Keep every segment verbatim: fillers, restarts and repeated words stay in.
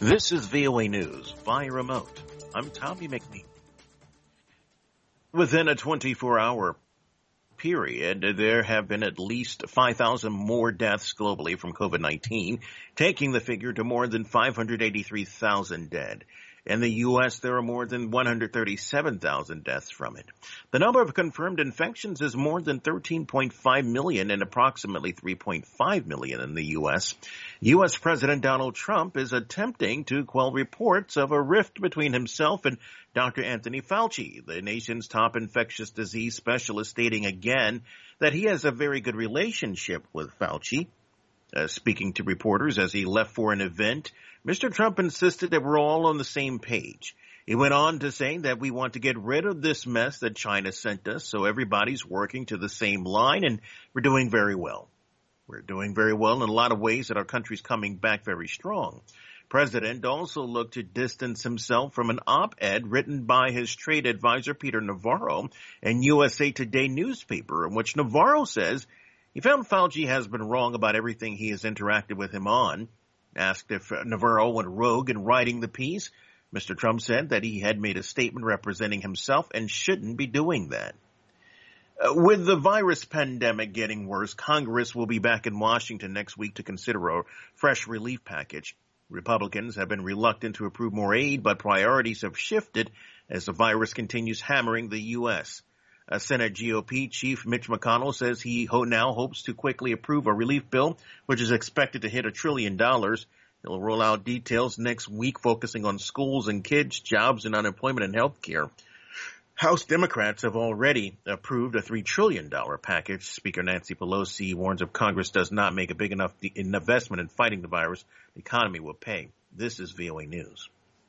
This is V O A News via remote. I'm Tommy McNeil. Within a twenty-four hour period, there have been at least five thousand more deaths globally from COVID nineteen, taking the figure to more than five hundred eighty-three thousand dead. In the U S, there are more than one hundred thirty-seven thousand deaths from it. The number of confirmed infections is more than thirteen point five million and approximately three point five million in the U S. U S. President Donald Trump is attempting to quell reports of a rift between himself and Doctor Anthony Fauci, the nation's top infectious disease specialist, stating again that he has a very good relationship with Fauci. Uh, speaking to reporters as he left for an event, Mister Trump insisted that we're all on the same page. He went on to say that we want to get rid of this mess that China sent us, so everybody's working to the same line, and we're doing very well. We're doing very well in a lot of ways that our country's coming back very strong. President also looked to distance himself from an op-ed written by his trade advisor, Peter Navarro, in U S A Today newspaper, in which Navarro says he found Fauci has been wrong about everything he has interacted with him on. Asked if Navarro went rogue in writing the piece, Mister Trump said that he had made a statement representing himself and shouldn't be doing that. Uh, with the virus pandemic getting worse, Congress will be back in Washington next week to consider a fresh relief package. Republicans have been reluctant to approve more aid, but priorities have shifted as the virus continues hammering the U S. Uh, Senate G O P Chief Mitch McConnell says he ho- now hopes to quickly approve a relief bill, which is expected to hit a trillion dollars. He'll roll out details next week, focusing on schools and kids, jobs and unemployment and health care. House Democrats have already approved a three trillion dollars package. Speaker Nancy Pelosi warns if Congress does not make a big enough de- investment in fighting the virus, the economy will pay. This is V O A News.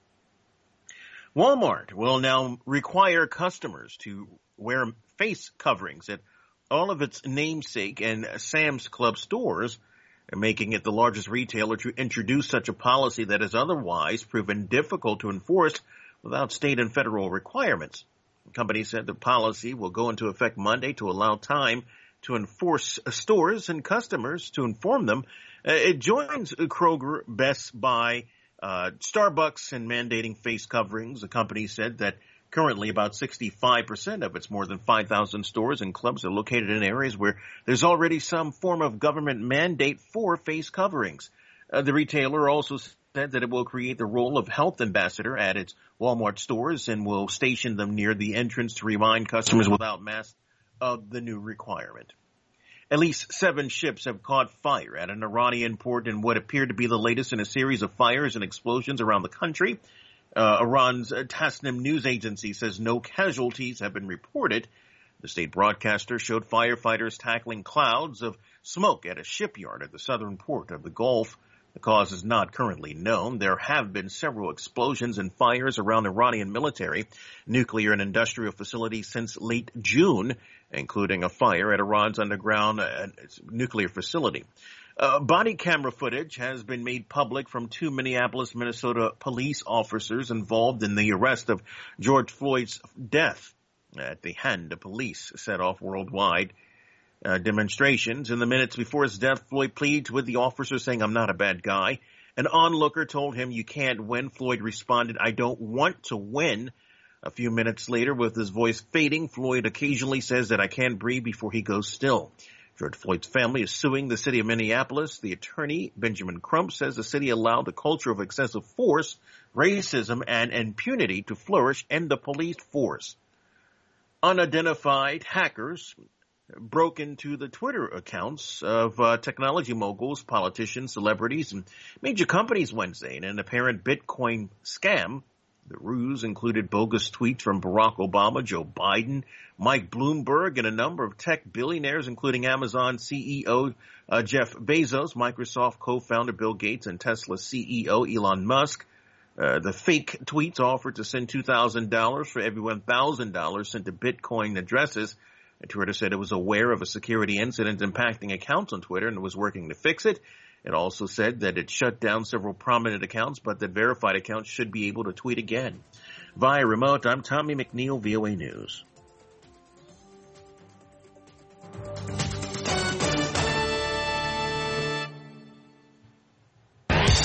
Walmart will now require customers to wear face coverings at all of its namesake and Sam's Club stores, making it the largest retailer to introduce such a policy that has otherwise proven difficult to enforce without state and federal requirements. The company said the policy will go into effect Monday to allow time to enforce stores and customers to inform them. Uh, it joins Kroger, Best Buy, uh, Starbucks in mandating face coverings. The company said that currently about sixty-five percent of its more than five thousand stores and clubs are located in areas where there's already some form of government mandate for face coverings. Uh, the retailer also said that it will create the role of health ambassador at its Walmart stores and will station them near the entrance to remind customers without masks of the new requirement. At least seven ships have caught fire at an Iranian port in what appeared to be the latest in a series of fires and explosions around the country. Uh, Iran's Tasnim news agency says no casualties have been reported. The state broadcaster showed firefighters tackling clouds of smoke at a shipyard at the southern port of the Gulf. The cause is not currently known. There have been several explosions and fires around Iranian military, nuclear and industrial facilities since late June, including a fire at Iran's underground uh, nuclear facility. Uh, body camera footage has been made public from two Minneapolis, Minnesota police officers involved in the arrest of George Floyd's death. At the hand of police set off worldwide uh, demonstrations. In the minutes before his death, Floyd pleads with the officer, saying, "I'm not a bad guy." An onlooker told him, "You can't win." Floyd responded, "I don't want to win." A few minutes later, with his voice fading, Floyd occasionally says that "I can't breathe" before he goes still. George Floyd's family is suing the city of Minneapolis. The attorney, Benjamin Crump, says the city allowed a culture of excessive force, racism, and impunity to flourish in the police force. Unidentified hackers broke into the Twitter accounts of uh, technology moguls, politicians, celebrities, and major companies Wednesday in an apparent Bitcoin scam. The ruse included bogus tweets from Barack Obama, Joe Biden, Mike Bloomberg, and a number of tech billionaires, including Amazon C E O uh, Jeff Bezos, Microsoft co-founder Bill Gates, and Tesla C E O Elon Musk. Uh, the fake tweets offered to send two thousand dollars for every one thousand dollars sent to Bitcoin addresses. And Twitter said it was aware of a security incident impacting accounts on Twitter and was working to fix it. It also said that it shut down several prominent accounts, but that verified accounts should be able to tweet again. Via remote, I'm Tommy McNeil, V O A News.